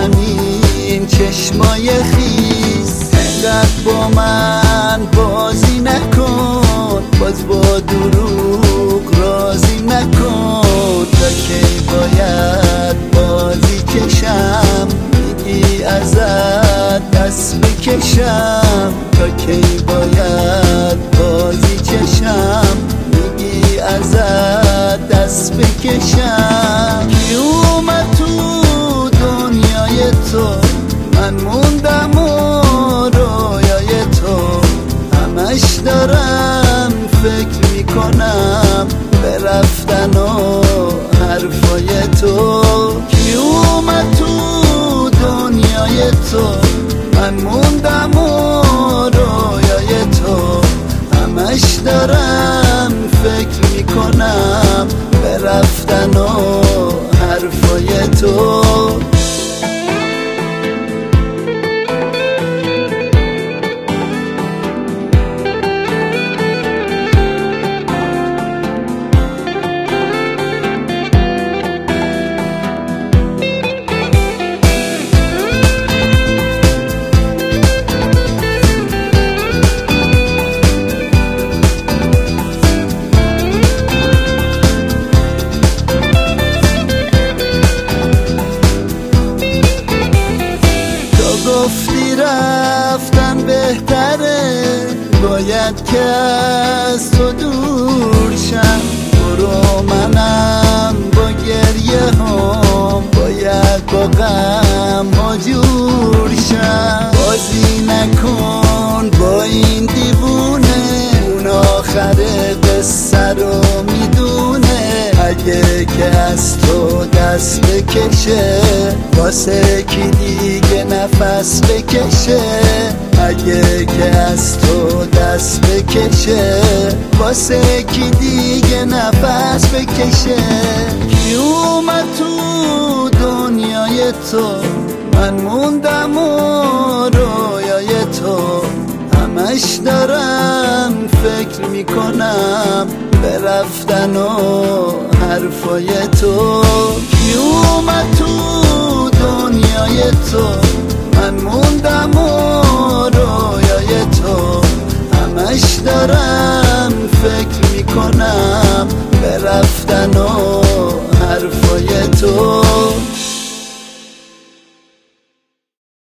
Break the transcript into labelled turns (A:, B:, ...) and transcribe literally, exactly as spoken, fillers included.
A: همین چشمای خیس. انقدر با من بازی نکن، باز با دروغ راضی نکن. تا کی باید بازی کشم، میگی ازت دست بکشم. تا کی باید بازی کشم، میگی ازت دست بکشم. کی اومد تو دنیای تو، من موندم و رویای تو. همش دارم فکر میکنم به رفتن و حرفای تو. کی اومد تو دنیای تو، من موندم و رویای تو. همش دارم فکر میکنم به رفتن و حرفای تو. گفتی رفتن بهتره، باید که از تو دور شم. برو منم با گریه هم باید با غم ها جور شم. بازی نکن با این دیوونه، اون آخر قصه رو میدونه. اگه که از تو دست بکشه، واسه کی دیگه نفس بکشه. اگه که از تو دست بکشه، واسه کی دیگه نفس بکشه. کی اومد تو دنیای تو، من موندم و رویای تو. همش دارم فکر میکنم به رفتن و حرفای تو. کی اومد تو دنیای تو، من موندم و رویای تو. همش دارم فکر میکنم به رفتن و حرفای تو.